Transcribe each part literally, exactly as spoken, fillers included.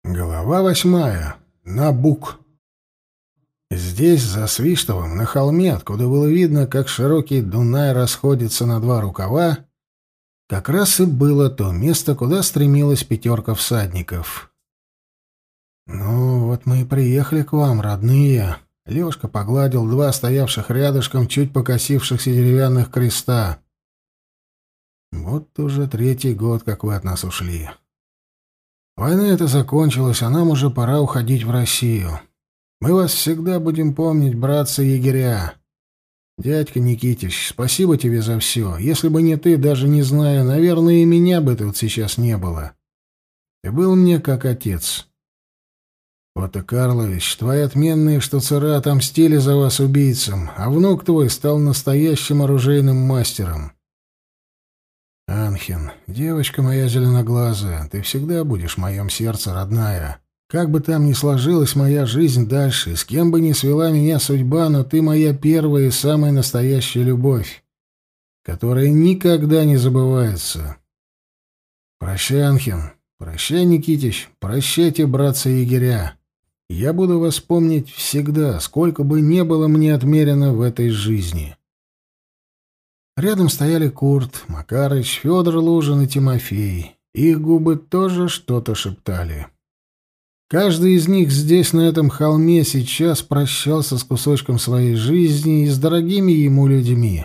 Глава восьмая. Набук. Здесь, за Свиштовым, на холме, откуда было видно, как широкий Дунай расходится на два рукава, как раз и было то место, куда стремилась пятерка всадников. «Ну, вот мы и приехали к вам, родные». Лёшка погладил два стоявших рядышком чуть покосившихся деревянных креста. «Вот уже третий год, как вы от нас ушли. Война эта закончилась, а нам уже пора уходить в Россию. Мы вас всегда будем помнить, братцы-егеря. Дядька Никитич, спасибо тебе за все. Если бы не ты, даже не знаю, наверное, и меня бы тут сейчас не было. Ты был мне как отец. Вот и Карлович, твои отменные штуцера отомстили за вас убийцам, а внук твой стал настоящим оружейным мастером. Анхин, девочка моя зеленоглазая, ты всегда будешь в моем сердце, родная. Как бы там ни сложилась моя жизнь дальше, с кем бы ни свела меня судьба, но ты моя первая и самая настоящая любовь, которая никогда не забывается. Прощай, Анхин, прощай, Никитич, прощайте, братцы-егеря. Я буду вас помнить всегда, сколько бы ни было мне отмерено в этой жизни». Рядом стояли Курт, Макарыч, Федор Лужин и Тимофей. Их губы тоже что-то шептали. Каждый из них здесь, на этом холме, сейчас прощался с кусочком своей жизни и с дорогими ему людьми.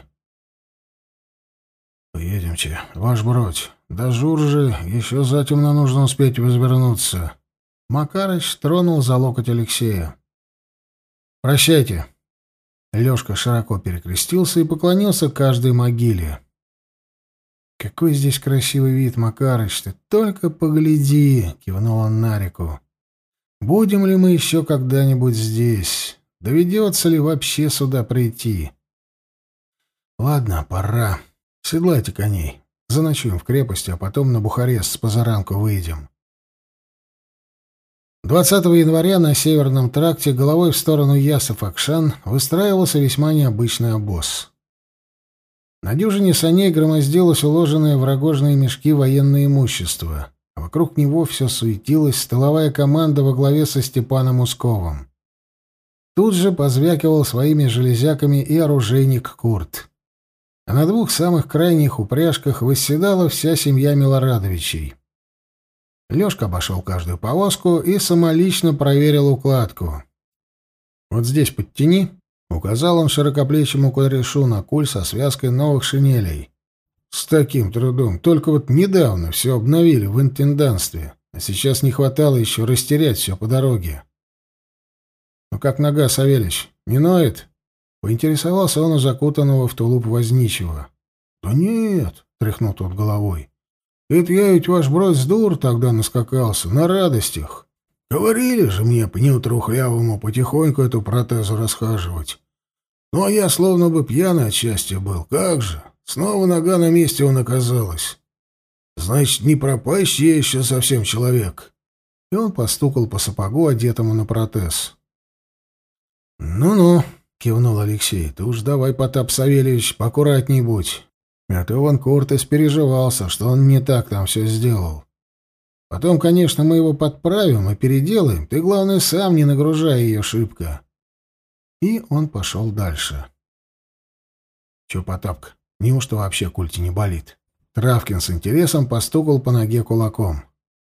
«Поедемте, ваш бродь. До Журжи еще затемно нужно успеть возвернуться». Макарыч тронул за локоть Алексея. «Прощайте». Лёшка широко перекрестился и поклонился каждой могиле. «Какой здесь красивый вид, Макарыч, ты только погляди!» — кивнул он на реку. «Будем ли мы еще когда-нибудь здесь? Доведется ли вообще сюда прийти?» «Ладно, пора. Седлайте коней. Заночуем в крепости, а потом на Бухарест с позаранку выйдем». двадцатого января на Северном тракте головой в сторону Ясов-Акшан выстраивался весьма необычный обоз. На дюжине саней громоздилось уложенное в рогожные мешки военное имущество, а вокруг него все суетилась тыловая команда во главе со Степаном Усковым. Тут же позвякивал своими железяками и оружейник Курт. А на двух самых крайних упряжках восседала вся семья Милорадовичей. Лёшка обошел каждую повозку и самолично проверил укладку. «Вот здесь подтяни», — указал он широкоплечему кудряшу на куль со связкой новых шинелей. «С таким трудом. Только вот недавно все обновили в интенданстве, а сейчас не хватало еще растерять все по дороге». «Ну как нога, Савельич, не ноет?» — поинтересовался он у закутанного в тулуп возничего. «Да нет», — тряхнул тот головой. «Это я ведь, ваш брат, с дур тогда наскакался, на радостях. Говорили же мне по неутрухлявому потихоньку эту протезу расхаживать. Ну, а я словно бы пьяный от счастья был. Как же! Снова нога на месте он оказалась. Значит, не пропащий я еще совсем человек». И он постукал по сапогу, одетому на протез. «Ну-ну», — кивнул Алексей, — «ты уж давай, Потап Савельевич, поаккуратней будь. А то вон Курт испереживался, что он не так там все сделал. Потом, конечно, мы его подправим и переделаем. Ты, главное, сам не нагружай ее шибко». И он пошел дальше. «Че, Потапка, неужто вообще культи не болит?» Травкин с интересом постукал по ноге кулаком.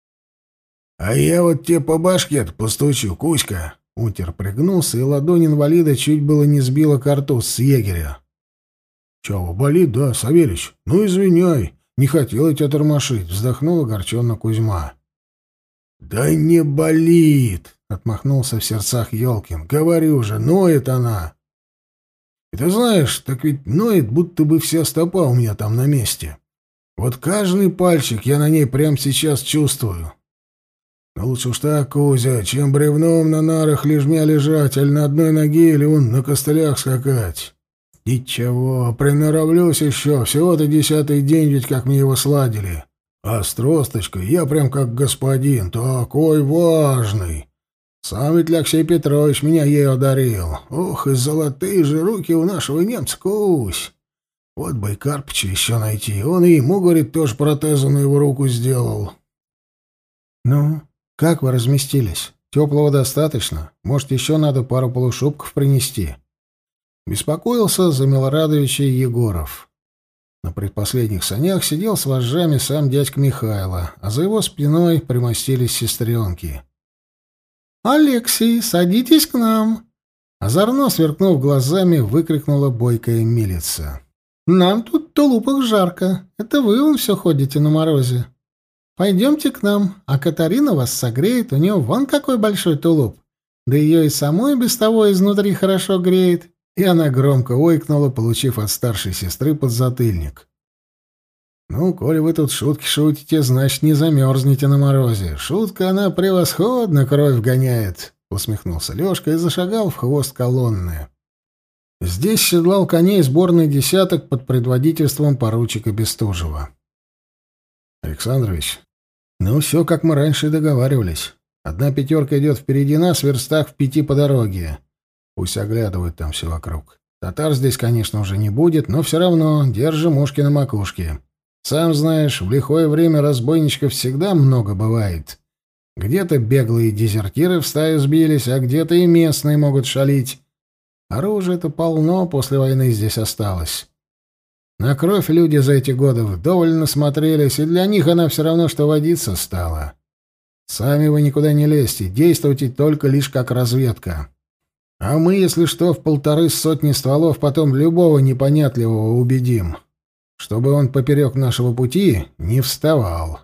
«А я вот тебе по башке-то постучу, Кузька!» Унтер пригнулся, и ладонь инвалида чуть было не сбила картуз с егеря. «Чего, болит, да, Савельич? Ну, извиняй, не хотел я тебя тормошить», — вздохнул огорченно Кузьма. «Да не болит», — отмахнулся в сердцах Ёлкин. «Говорю же, ноет она». «И ты знаешь, так ведь ноет, будто бы вся стопа у меня там на месте. Вот каждый пальчик я на ней прямо сейчас чувствую. Но лучше уж так, Кузя, чем бревном на нарах лежмя лежать, аль на одной ноге, или он на костылях скакать. Ничего, приноровлюсь еще, всего-то десятый день ведь как мне его сладили. А с тросточкой я прям как господин, такой важный. Сам ведь Алексей Петрович меня ею одарил. Ох, и золотые же руки у нашего немца, Кусь. Вот бы и Карпыча еще найти. Он и ему, говорит, тоже протезу на его руку сделал». «Ну, Как вы разместились? Теплого достаточно? Может, еще надо пару полушубков принести?» Беспокоился за Милорадовича Егоров. На предпоследних санях сидел с вожжами сам дядька Михайло, а за его спиной примостились сестренки. «Алексей, садитесь к нам!» Озорно сверкнув глазами, выкрикнула бойкая милица. «Нам тут в тулупах жарко. Это вы вон все ходите на морозе. Пойдемте к нам, а Катарина вас согреет, у нее вон какой большой тулуп. Да ее и самой без того изнутри хорошо греет». И она громко ойкнула, получив от старшей сестры подзатыльник. «Ну, коли вы тут шутки шутите, значит, не замерзнете на морозе. Шутка, она превосходно кровь гоняет», — усмехнулся Лёшка и зашагал в хвост колонны. Здесь седлал коней сборный десяток под предводительством поручика Бестужева. «Александрович, ну все, как мы раньше и договаривались. Одна пятерка идет впереди нас, в верстах в пяти по дороге. Пусть оглядывают там все вокруг. Татар здесь, конечно, уже не будет, но все равно держим ушки на макушке. Сам знаешь, в лихое время разбойничков всегда много бывает. Где-то беглые дезертиры в стаю сбились, а где-то и местные могут шалить. Оружия-то полно после войны здесь осталось. На кровь люди за эти годы вдоволь насмотрелись, и для них она все равно, что водиться стала. Сами вы никуда не лезьте, действуйте только лишь как разведка. А мы, если что, в полторы сотни стволов потом любого непонятливого убедим, чтобы он поперек нашего пути не вставал.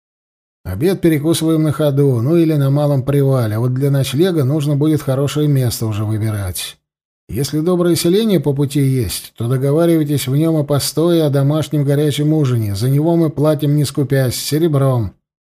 Обед перекусываем на ходу, ну или на малом привале, а вот для ночлега нужно будет хорошее место уже выбирать. Если доброе селение по пути есть, то договаривайтесь в нем о постое, о домашнем горячем ужине. За него мы платим, не скупясь, серебром.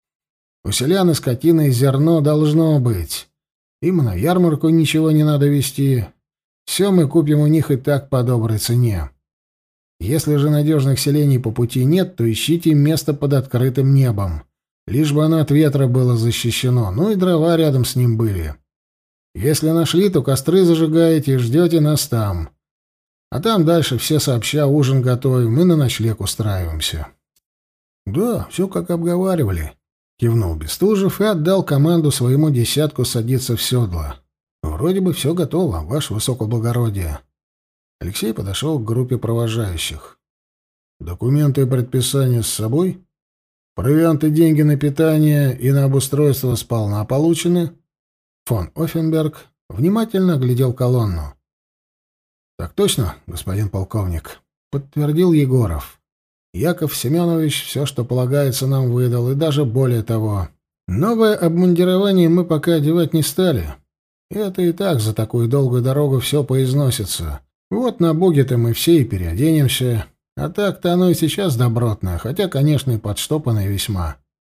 У селян и скотины и зерно должно быть. Им на ярмарку ничего не надо везти. Все мы купим у них и так по доброй цене. Если же надежных селений по пути нет, то ищите место под открытым небом. Лишь бы оно от ветра было защищено, ну и дрова рядом с ним были. Если нашли, то костры зажигаете и ждете нас там. А там дальше все сообща ужин готовим и на ночлег устраиваемся». «Да, все как обговаривали», — кивнул Бестужев и отдал команду своему десятку садиться в седло. «Вроде бы все готово, ваше высокоблагородие». Алексей подошел к группе провожающих. «Документы и предписания с собой? Провианты, деньги на питание и на обустройство сполна получены?» Фон Оффенберг внимательно оглядел колонну. «Так точно, господин полковник», — подтвердил Егоров. «Яков Семенович все, что полагается, нам выдал, и даже более того. Новое обмундирование мы пока одевать не стали. Это и так за такую долгую дорогу все поизносится. Вот на буге-то мы все и переоденемся, а так-то оно и сейчас добротное, хотя, конечно, и подштопанное весьма».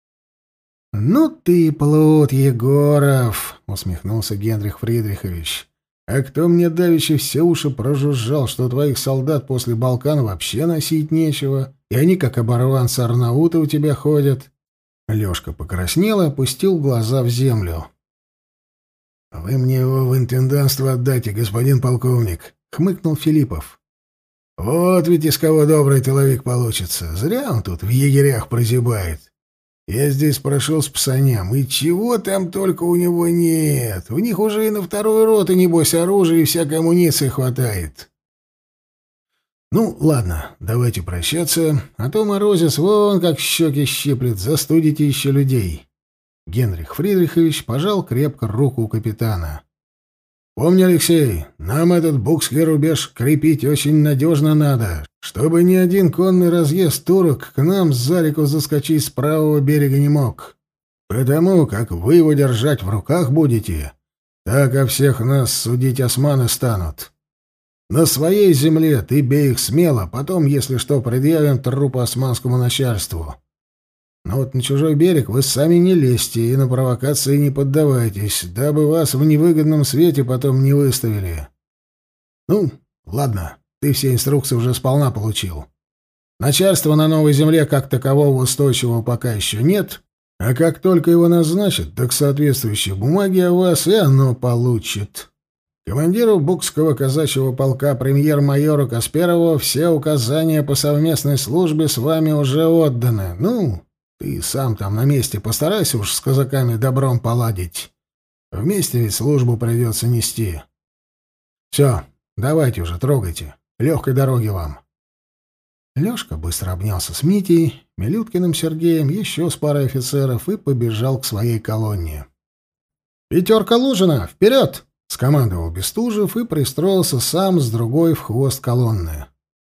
«Ну ты плут, Егоров!» — усмехнулся Генрих Фридрихович. «А кто мне давеча все уши прожужжал, что твоих солдат после Балкан вообще носить нечего, и они, как оборванцы-арнауты, у тебя ходят?» Лёшка покраснел и опустил глаза в землю. «Вы мне его в интендантство отдайте, господин полковник», — хмыкнул Филиппов. «Вот ведь из кого добрый тыловик получится. Зря он тут в егерях прозябает. Я здесь прошел с псаням, и чего там только у него нет. У них уже и на второй рот, и, небось, оружия и всякой амуниции хватает». «Ну, ладно, давайте прощаться, а то морозец вон как щеки щиплет, застудите еще людей». Генрих Фридрихович пожал крепко руку у капитана. «Помни, Алексей, нам этот букский рубеж крепить очень надежно надо, чтобы ни один конный разъезд турок к нам за реку заскочить с правого берега не мог. Потому как вы его держать в руках будете, так о всех нас судить османы станут. На своей земле ты бей их смело, потом, если что, предъявим трупы османскому начальству. Но вот на чужой берег вы сами не лезьте и на провокации не поддавайтесь, дабы вас в невыгодном свете потом не выставили. Ну, ладно, ты все инструкции уже сполна получил. Начальства на новой земле как такового устойчивого пока еще нет, а как только его назначат, так соответствующие бумаги о вас и оно получит. Командиру Букского казачьего полка премьер-майору Касперову все указания по совместной службе с вами уже отданы. Ну, Ты сам там на месте постарайся уж с казаками добром поладить. Вместе ведь службу придется нести. Все, давайте уже, трогайте. Легкой дороги вам. Лёшка быстро обнялся с Митей, Милюткиным Сергеем, еще с парой офицеров и побежал к своей колонне. «Пятерка Лужина, вперед!» — скомандовал Бестужев и пристроился сам с другой в хвост колонны.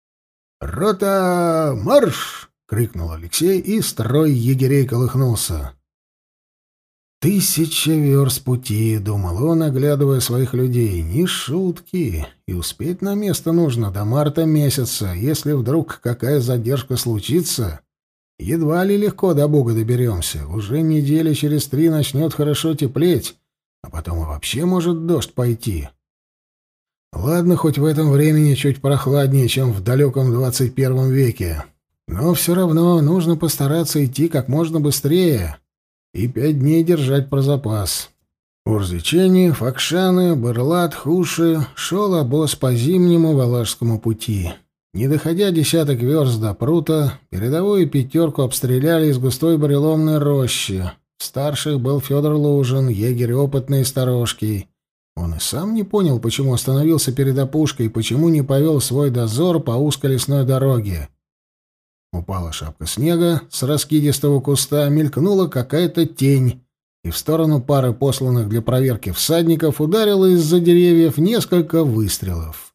«Рота, марш!» — крикнул Алексей, и строй егерей колыхнулся. «Тысяча верст пути», — думал он, оглядывая своих людей. «Не шутки. И успеть на место нужно до марта месяца. Если вдруг какая задержка случится, едва ли легко до Бога доберемся. Уже недели через три начнет хорошо теплеть, а потом и вообще может дождь пойти. Ладно, хоть в этом времени чуть прохладнее, чем в далеком двадцать первом веке. Но все равно нужно постараться идти как можно быстрее и пять дней держать про запас». Урзичени, Факшаны, Бырлат, Хуши шел обоз по зимнему Валашскому пути. Не доходя десяток верст до прута, передовую пятерку обстреляли из густой буреломной рощи. В старших был Федор Лужин, егерь опытный и сторожкий. Он и сам не понял, почему остановился перед опушкой и почему не повел свой дозор по узкой лесной дороге. Упала шапка снега, с раскидистого куста мелькнула какая-то тень, и в сторону пары посланных для проверки всадников ударило из-за деревьев несколько выстрелов.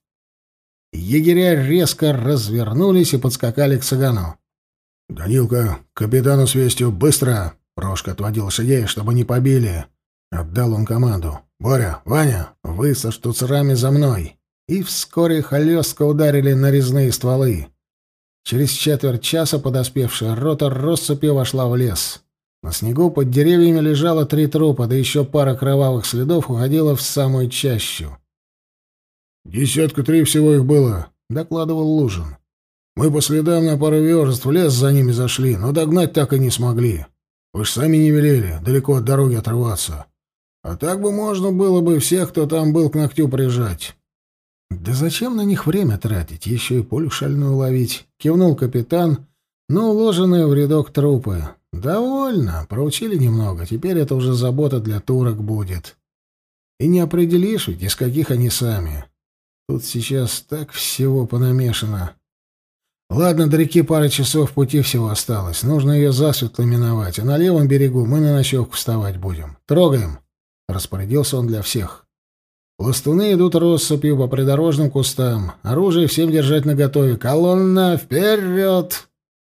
Егеря резко развернулись и подскакали к цыгану. «Данилка, капитану с вестью, быстро!» Прошка отводил лошадей, чтобы не побили. Отдал он команду. «Боря, Ваня, вы со штуцерами за мной!» И вскоре хлестко ударили нарезные стволы. Через четверть часа подоспевшая рота россыпью вошла в лес. На снегу под деревьями лежало три трупа, да еще пара кровавых следов уходила в самую чащу. «Десятка три всего их было», — докладывал Лужин. «Мы по следам на пару верст в лес за ними зашли, но догнать так и не смогли. Вы ж сами не велели далеко от дороги отрываться. А так бы можно было бы всех, кто там был, к ногтю прижать». «Да зачем на них время тратить, еще и пулю шальную ловить?» — кивнул капитан, но уложенные в рядок трупы. «Довольно, проучили немного, теперь это уже забота для турок будет. И не определишь ведь, из каких они сами. Тут сейчас так всего понамешано. Ладно, до реки пара часов пути всего осталось, нужно ее засветло миновать, а на левом берегу мы на ночевку вставать будем. Трогаем!» — распорядился он для всех. «Пластуны идут россыпью по придорожным кустам. Оружие всем держать наготове. Колонна, вперед!»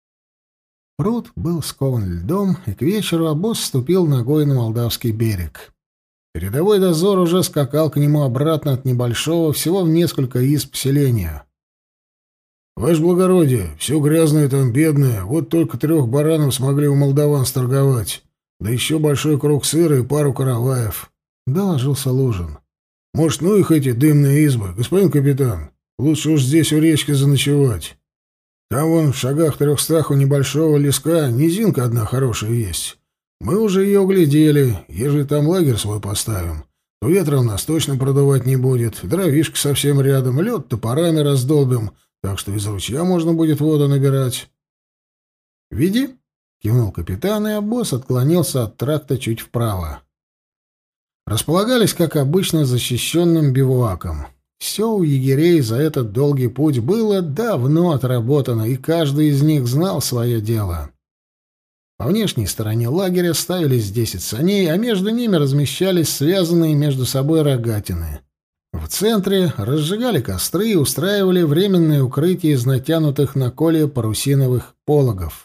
Пруд был скован льдом, и к вечеру обоз ступил ногой на молдавский берег. Передовой дозор уже скакал к нему обратно от небольшого, всего в несколько изб селения. «Ваше благородие, все грязное там, бедное. Вот только трех баранов смогли у молдаван сторговать. Да еще большой круг сыра и пару караваев», — доложился Лужин. «Может, ну их эти дымные избы, господин капитан? Лучше уж здесь у речки заночевать. Там вон в шагах трехстах у небольшого леска низинка одна хорошая есть. Мы уже ее углядели. Ежели там лагерь свой поставим, то ветром нас точно продувать не будет. Дровишки совсем рядом, лед топорами раздолбим, так что из ручья можно будет воду набирать». «Веди», — кивнул капитан, и обоз отклонился от тракта чуть вправо. Располагались, как обычно, защищенным бивуаком. Все у егерей за этот долгий путь было давно отработано, и каждый из них знал свое дело. По внешней стороне лагеря ставились десять саней, а между ними размещались связанные между собой рогатины. В центре разжигали костры и устраивали временное укрытие из натянутых на колья парусиновых пологов.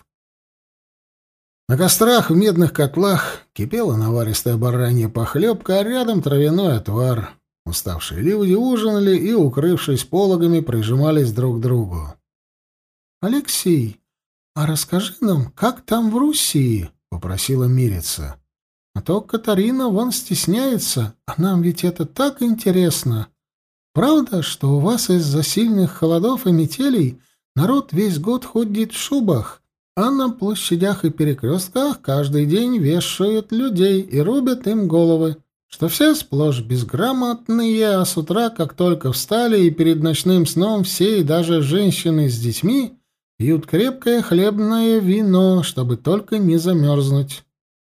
На кострах в медных котлах кипела наваристая баранья похлебка, а рядом травяной отвар. Уставшие люди ужинали и, укрывшись пологами, прижимались друг к другу. «Алексей, а расскажи нам, как там в Руси?» — попросила Мирица. «А то Катарина вон стесняется, а нам ведь это так интересно. Правда, что у вас из-за сильных холодов и метелей народ весь год ходит в шубах, а на площадях и перекрестках каждый день вешают людей и рубят им головы, что все сплошь безграмотные, а с утра, как только встали и перед ночным сном все, и даже женщины с детьми, Пьют крепкое хлебное вино, чтобы только не замерзнуть.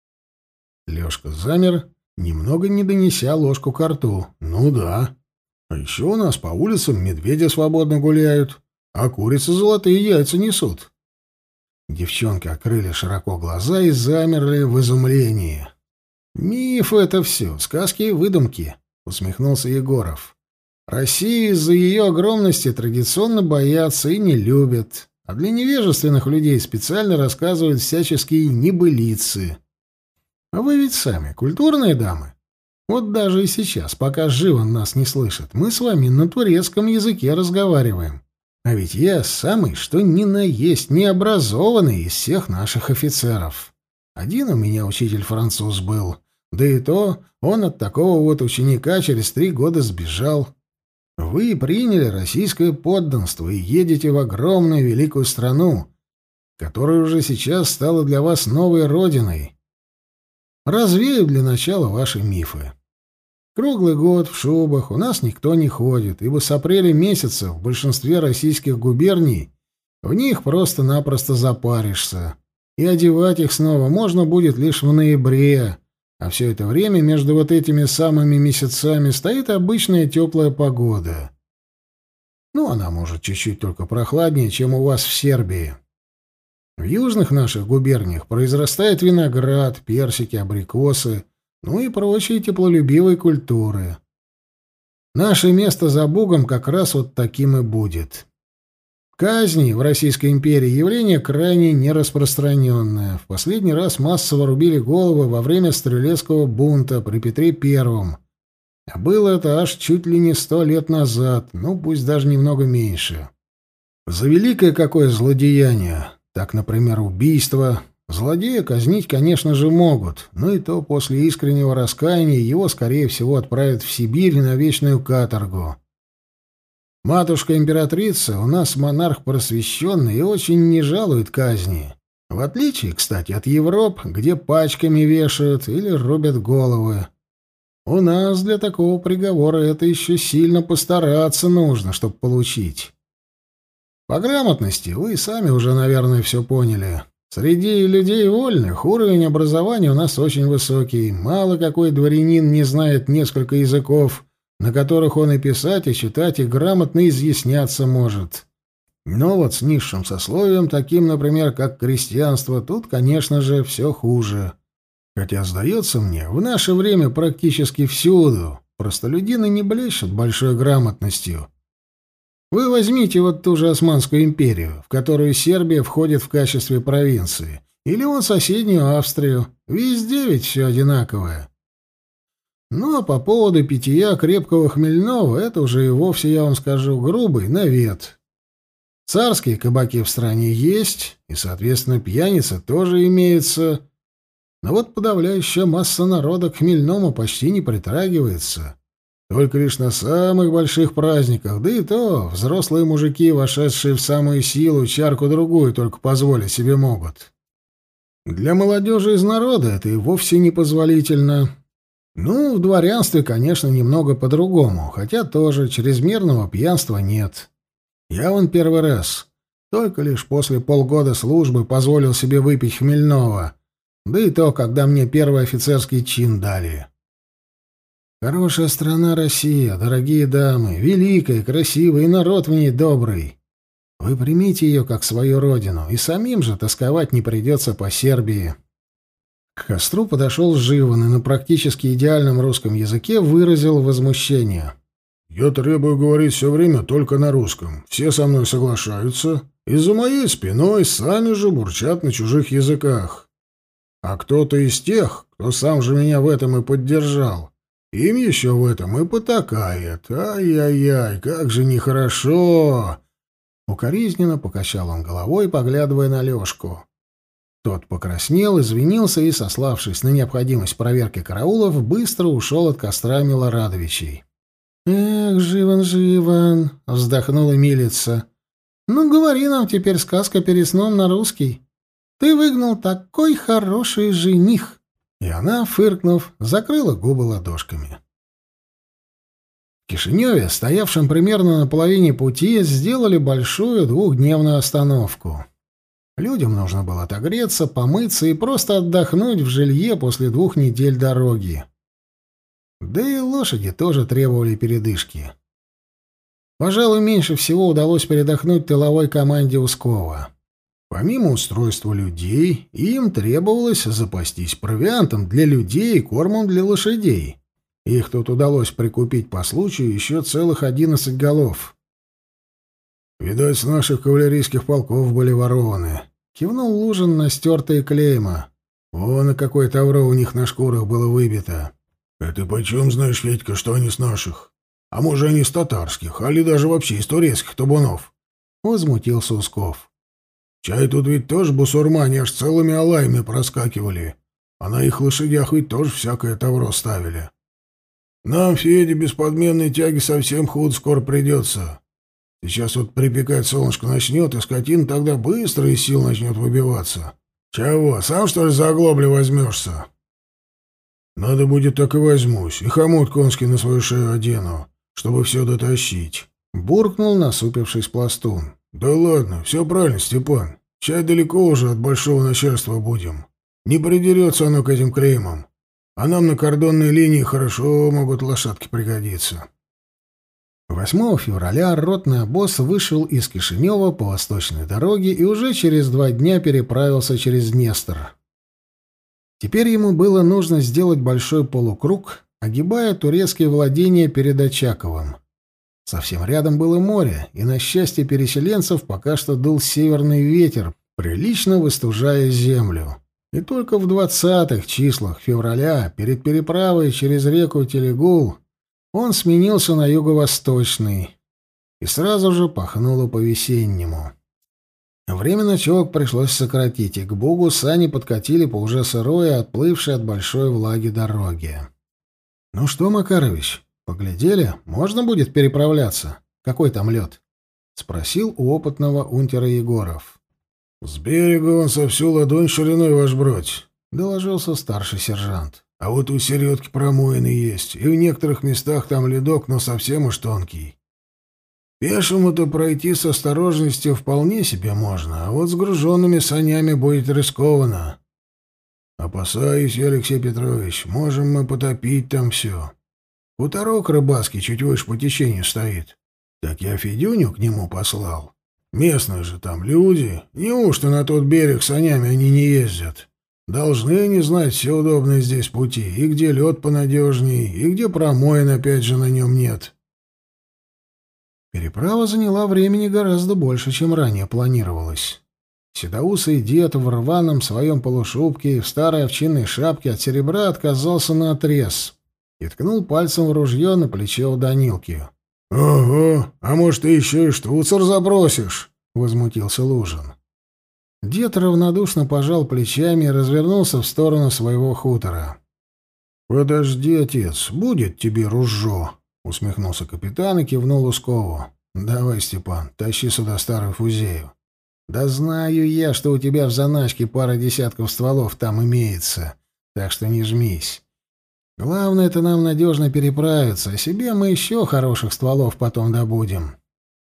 Лёшка замер, немного не донеся ложку ко рту. Ну да. А еще у нас по улицам медведи свободно гуляют, а курицы золотые яйца несут. Девчонки открыли широко глаза и замерли в изумлении. «Миф это все, сказки и выдумки», — усмехнулся Егоров. «Россию из-за ее огромности традиционно боятся и не любят, а для невежественных людей специально рассказывают всяческие небылицы. А вы ведь сами культурные дамы. Вот даже и сейчас, пока Живан нас не слышит, мы с вами на турецком языке разговариваем. А ведь я самый, что ни на есть, необразованный из всех наших офицеров. Один у меня учитель француз был, да и то он от такого вот ученика через три года сбежал. Вы приняли российское подданство и едете в огромную великую страну, которая уже сейчас стала для вас новой родиной. Развею для начала ваши мифы. Круглый год в шубах у нас никто не ходит, ибо с апреля месяца в большинстве российских губерний в них просто-напросто запаришься, и одевать их снова можно будет лишь в ноябре, а все это время между вот этими самыми месяцами стоит обычная теплая погода. Ну, она может чуть-чуть только прохладнее, чем у вас в Сербии. В южных наших губерниях произрастает виноград, персики, абрикосы, ну и прочие теплолюбивые культуры. Наше место за Бугом как раз вот таким и будет. Казни в Российской империи явление крайне нераспространенное. В последний раз массово рубили головы во время Стрелецкого бунта при Петре Первом. А было это аж чуть ли не сто лет назад, ну пусть даже немного меньше. За великое какое злодеяние! Так, например, убийство. Злодея казнить, конечно же, могут, но и то после искреннего раскаяния его, скорее всего, отправят в Сибирь на вечную каторгу. Матушка-императрица у нас монарх просвещенный и очень не жалует казни. В отличие, кстати, от Европ, где пачками вешают или рубят головы. У нас для такого приговора это еще сильно постараться нужно, чтобы получить. По грамотности вы сами уже, наверное, все поняли. Среди людей вольных уровень образования у нас очень высокий. Мало какой дворянин не знает несколько языков, на которых он и писать, и читать, и грамотно изъясняться может. Но вот с низшим сословием, таким, например, как крестьянство, тут, конечно же, все хуже. Хотя, сдается мне, в наше время практически всюду простолюдины не блещут большой грамотностью. Вы возьмите вот ту же Османскую империю, в которую Сербия входит в качестве провинции, или вон соседнюю Австрию. Везде ведь все одинаковое. Ну, а по поводу питья крепкого хмельного, это уже и вовсе, я вам скажу, грубый навет. Царские кабаки в стране есть, и, соответственно, пьяница тоже имеется. Но вот подавляющая масса народа к хмельному почти не притрагивается. Только лишь на самых больших праздниках, да и то взрослые мужики, вошедшие в самую силу, чарку-другую только позволить себе могут. Для молодежи из народа это и вовсе непозволительно. Ну, в дворянстве, конечно, немного по-другому, хотя тоже чрезмерного пьянства нет. Я вон первый раз, только лишь после полгода службы, позволил себе выпить хмельного, да и то, когда мне первый офицерский чин дали. Хорошая страна Россия, дорогие дамы, великая, красивая, и народ в ней добрый. Вы примите ее как свою родину, и самим же тосковать не придется по Сербии». К костру подошел Живан и на практически идеальном русском языке выразил возмущение. «Я требую говорить все время только на русском. Все со мной соглашаются, и за моей спиной сами же бурчат на чужих языках. А кто-то из тех, кто сам же меня в этом и поддержал, им еще в этом и потакает. Ай-яй-яй, как же нехорошо!» Укоризненно покачал он головой, поглядывая на Лёшку. Тот покраснел, извинился и, сославшись на необходимость проверки караулов, быстро ушел от костра Милорадовичей. «Эх, Живан, Живан!» — вздохнула милица. «Ну, говори нам теперь сказка перед сном на русский. Ты выгнал такой хороший жених!» И она, фыркнув, закрыла губы ладошками. В Кишиневе, стоявшем примерно на половине пути, сделали большую двухдневную остановку. Людям нужно было отогреться, помыться и просто отдохнуть в жилье после двух недель дороги. Да и лошади тоже требовали передышки. Пожалуй, меньше всего удалось передохнуть тыловой команде Ускова. Помимо устройства людей, им требовалось запастись провиантом для людей и кормом для лошадей. Их тут удалось прикупить по случаю еще целых одиннадцать голов. «Видать, с наших кавалерийских полков были ворованы», — кивнул Лужин на стертые клейма. «Вон и какое тавро у них на шкурах было выбито». «А ты почем знаешь, Федька, что они с наших? А может, они с татарских, али даже вообще из турецких табунов?» — возмутился Усков. «Чай тут ведь тоже бусурмане аж целыми алаями проскакивали, а на их лошадях ведь тоже всякое тавро ставили. Нам, Федя, без подменной тяги совсем худо скоро придется. Сейчас вот припекать солнышко начнет, и скотина тогда быстро из сил начнет выбиваться. Чего, сам, что ли, за оглобли возьмешься?» «Надо будет, так и возьмусь, и хомут конский на свою шею одену, чтобы все дотащить», — буркнул насупившись пластун. «Да ладно, все правильно, Степан. Чай далеко уже от большого начальства будем. Не придерется оно к этим клеймам. А нам на кордонной линии хорошо могут лошадки пригодиться». восьмого февраля ротный обоз вышел из Кишинева по восточной дороге и уже через два дня переправился через Днестр. Теперь ему было нужно сделать большой полукруг, огибая турецкие владения перед Очаковым. Совсем рядом было море, и на счастье переселенцев пока что дул северный ветер, прилично выстужая землю. И только в двадцатых числах февраля, перед переправой через реку Телегул, он сменился на юго-восточный, и сразу же пахнуло по-весеннему. Время ночевок пришлось сократить, и к Бугу сани подкатили по уже сырой и отплывшей от большой влаги дороге. «Ну что, Макарович, поглядели? Можно будет переправляться? Какой там лед?» — спросил у опытного унтера Егоров. «С берега он со всю ладонь шириной, ваш бродь», — доложился старший сержант. «А вот у середки промоины есть, и в некоторых местах там ледок, но совсем уж тонкий. Пешему-то пройти с осторожностью вполне себе можно, а вот с груженными санями будет рискованно. Опасаюсь, Алексей Петрович, можем мы потопить там все. Хуторок рыбацкий чуть выше по течению стоит. Так я Федюню к нему послал. Местные же там люди. Неужто на тот берег санями они не ездят? Должны они знать все удобные здесь пути, и где лед понадежней, и где промоин опять же на нем нет». Переправа заняла времени гораздо больше, чем ранее планировалось. Седоусый дед в рваном своем полушубке и в старой овчинной шапке от серебра отказался наотрез и ткнул пальцем в ружье на плече у Данилки. «Ого, а может, ты еще и штуцер забросишь?» — возмутился Лужин. Дед равнодушно пожал плечами и развернулся в сторону своего хутора. «Подожди, отец, будет тебе ружье!» — усмехнулся капитан и кивнул Ускову. «Давай, Степан, тащи сюда старую фузею. Да знаю я, что у тебя в заначке пара десятков стволов там имеется, так что не жмись. Главное — это нам надежно переправиться, а себе мы еще хороших стволов потом добудем».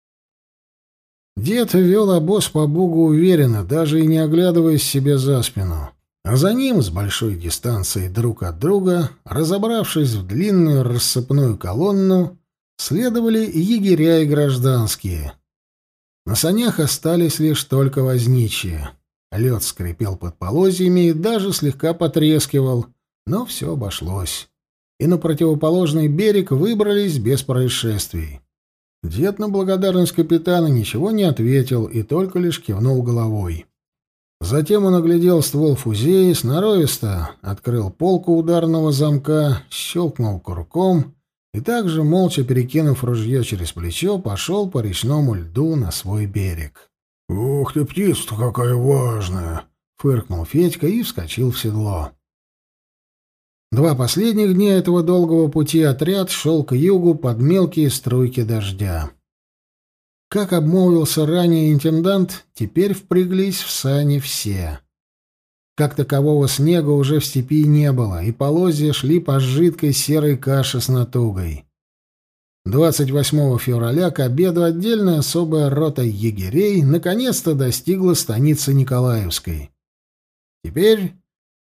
Дед вел обоз по Бугу уверенно, даже и не оглядываясь себе за спину. А за ним, с большой дистанцией друг от друга, разобравшись в длинную рассыпную колонну, следовали егеря и гражданские. На санях остались лишь только возничие. Лед скрипел под полозьями и даже слегка потрескивал, но все обошлось. И на противоположный берег выбрались без происшествий. Дед на благодарность капитана ничего не ответил и только лишь кивнул головой. Затем он оглядел ствол фузеи, сноровисто открыл полку ударного замка, щелкнул курком и также, молча перекинув ружье через плечо, пошел по речному льду на свой берег. «Ух ты, птица-то какая важная!» — фыркнул Федька и вскочил в седло. Два последних дня этого долгого пути отряд шел к югу под мелкие струйки дождя. Как обмолвился ранее интендант, теперь впряглись в сани все. Как такового снега уже в степи не было, и полозья шли по жидкой серой каше с натугой. двадцать восьмого февраля к обеду отдельная особая рота егерей наконец-то достигла станицы Николаевской. Теперь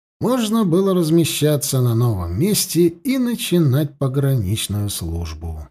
можно было размещаться на новом месте и начинать пограничную службу.